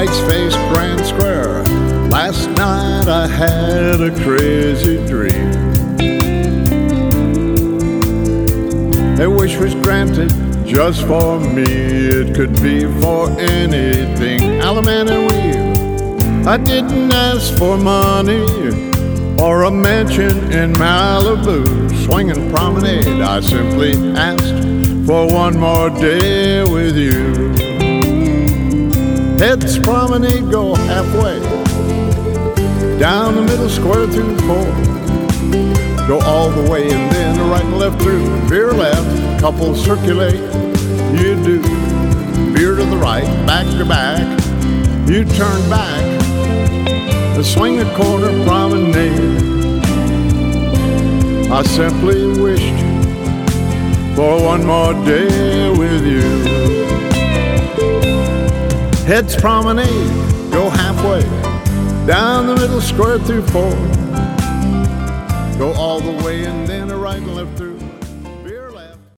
White-faced Grand Square. Last night I had a crazy dream. A wish was granted just for me. It could be for anything. Allemande and Weave. I didn't ask for money or a mansion in Malibu. Swinging promenade. I simply asked for one more day with you. Heads promenade, go halfway, down the middle square through 4. Go all the way and then right and left through. Veer left, couples circulate. You do. Veer to the right, back to back. You turn back. Swing a corner promenade. I simply wished for one more day with you. Heads promenade, go halfway, down the middle square through 4. Go all the way and then a right and left through.